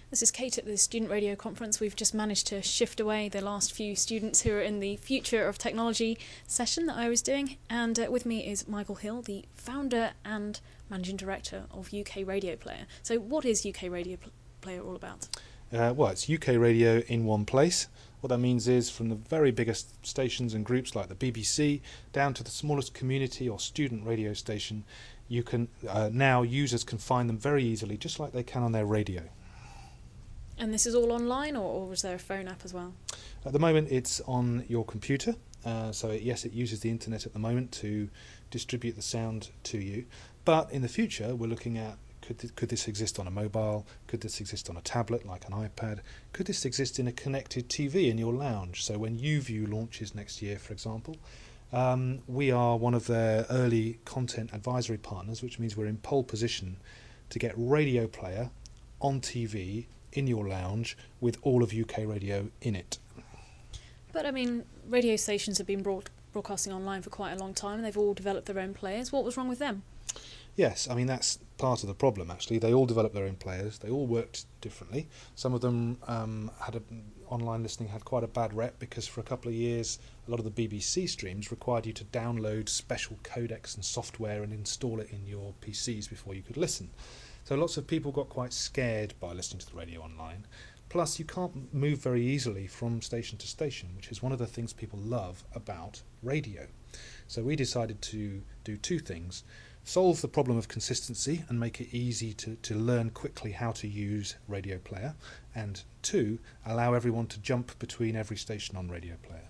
This is Kate at the Student Radio Conference. We've just managed to shift away the last few students who are in the Future of Technology session that I was doing. And with me is Michael Hill, the founder and managing director of UK Radio Player. So what is UK Radio Player all about? Well, it's UK radio in one place. What that means is from the very biggest stations and groups like the BBC down to the smallest community or student radio station, you can now users can find them very easily, just like they can on their radio. And this is all online, or was there a phone app as well? At the moment it's on your computer, yes, it uses the internet at the moment to distribute the sound to you, but in the future we're looking at could this exist on a mobile, could this exist on a tablet like an iPad, could this exist in a connected TV in your lounge? So when YouView launches next year, for example, we are one of their early content advisory partners, which means we're in pole position to get Radio Player on TV in your lounge with all of UK radio in it. But I mean, radio stations have been broadcasting online for quite a long time and they've all developed their own players. What was wrong with them? Yes, I mean that's part of the problem actually. They all developed their own players, they all worked differently. Some of them online listening had quite a bad rep because for a couple of years a lot of the BBC streams required you to download special codecs and software and install it in your PCs before you could listen. So lots of people got quite scared by listening to the radio online. Plus you can't move very easily from station to station, which is one of the things people love about radio. So we decided to do two things: solve the problem of consistency and make it easy to learn quickly how to use Radio Player, and two, allow everyone to jump between every station on Radio Player.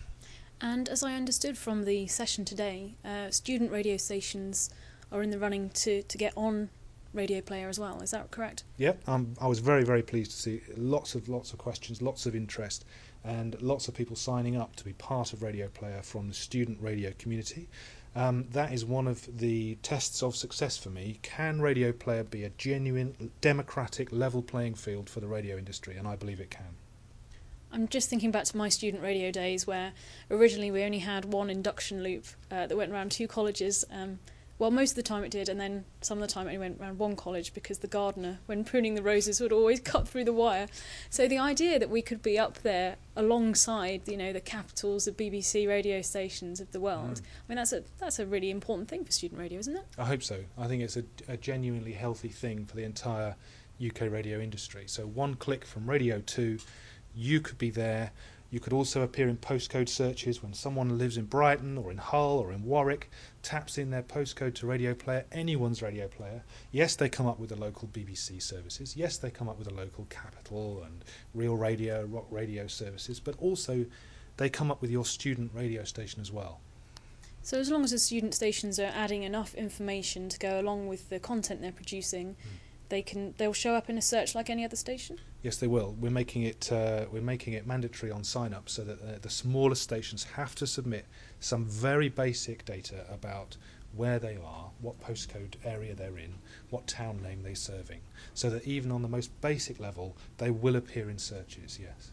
And as I understood from the session today, student radio stations are in the running to get on Radio Player as well, is that correct? Yeah, I was very, very pleased to see lots of questions, lots of interest, and lots of people signing up to be part of Radio Player from the student radio community. That is one of the tests of success for me. Can Radio Player be a genuine, democratic, level playing field for the radio industry? And I believe it can. I'm just thinking back to my student radio days where originally we only had one induction loop that went around two colleges. Well, most of the time it did, and then some of the time it only went around one college because the gardener, when pruning the roses, would always cut through the wire. So the idea that we could be up there alongside, the capitals of BBC radio stations of the world, I mean, that's a really important thing for student radio, isn't it? I hope so. I think it's a genuinely healthy thing for the entire UK radio industry. So one click from Radio 2, you could be there. You could also appear in postcode searches when someone lives in Brighton or in Hull or in Warwick, taps in their postcode to Radio Player, anyone's Radio Player. Yes, they come up with the local BBC services. Yes, they come up with the local Capital and Real Radio, Rock Radio services, but also they come up with your student radio station as well. So as long as the student stations are adding enough information to go along with the content they're producing, they'll show up in a search like any other station? Yes, they will. We're making it mandatory on sign up so that the smallest stations have to submit some very basic data about where they are, what postcode area they're in, what town name they're serving, so that even on the most basic level they will appear in searches. Yes.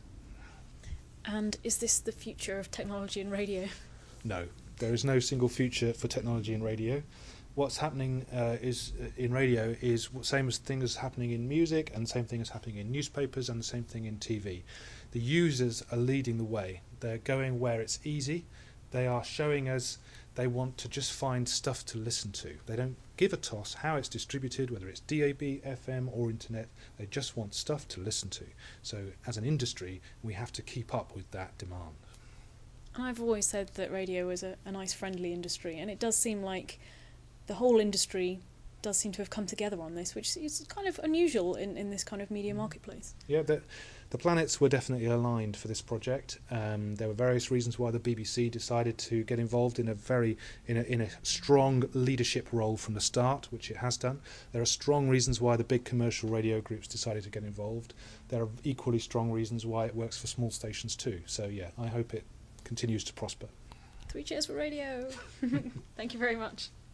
And is this the future of technology and radio? No, there is no single future for technology and radio. What's happening in radio is the same thing as happening in music, and the same thing is happening in newspapers, and the same thing in TV. The users are leading the way. They're going where it's easy. They are showing us they want to just find stuff to listen to. They don't give a toss how it's distributed, whether it's DAB, FM or internet. They just want stuff to listen to. So as an industry, we have to keep up with that demand. I've always said that radio is a nice, friendly industry, and it does seem like the whole industry does seem to have come together on this, which is kind of unusual in this kind of media marketplace. Yeah, the planets were definitely aligned for this project. There were various reasons why the BBC decided to get involved in a strong leadership role from the start, which it has done. There are strong reasons why the big commercial radio groups decided to get involved. There are equally strong reasons why it works for small stations too. So yeah, I hope it continues to prosper. 3 cheers for radio. Thank you very much.